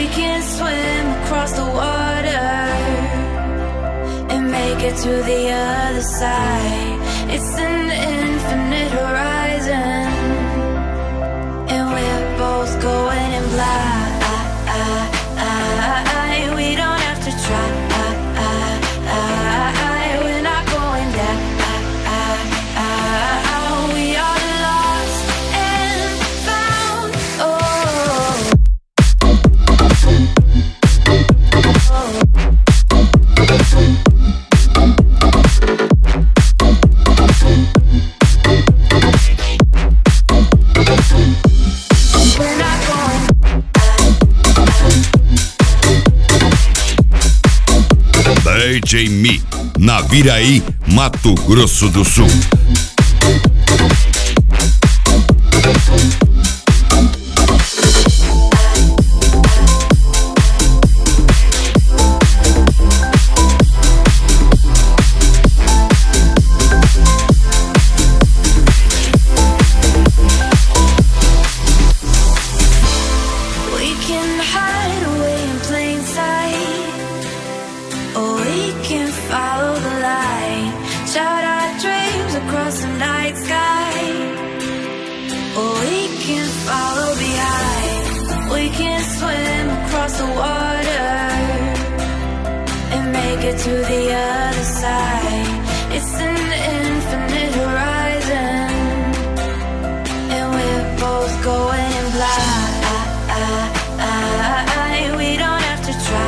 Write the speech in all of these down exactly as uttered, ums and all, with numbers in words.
We can swim across the water and make it to the other side. It's an infinite horizon, and we're both going in blind. We don't have to try. We're not going down. We are lost and found. Oh. We're not going. D J Mi, Naviraí, Mato Grosso do Sul. We can hide away in plain sight, or we can follow the light. Shout our dreams across the night sky, or we can follow behind. We can swim across the water and make it to the other side. It's an infinite horizon, and we're both going in blind. We don't have to try.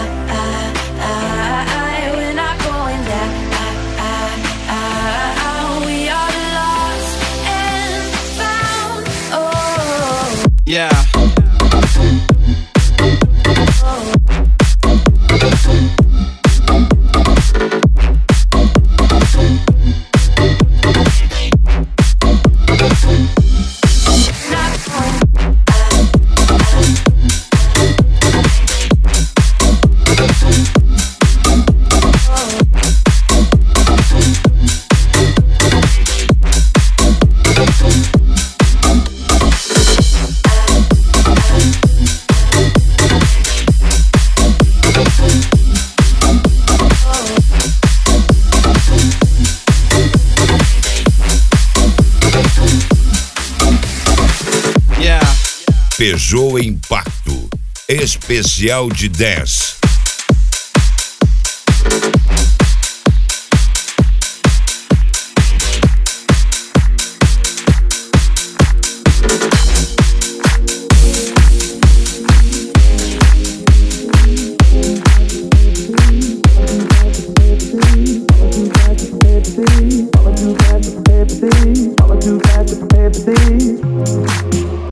We're not going down. We are lost and found. Oh. Yeah. Peugeot Impacto, especial de dez.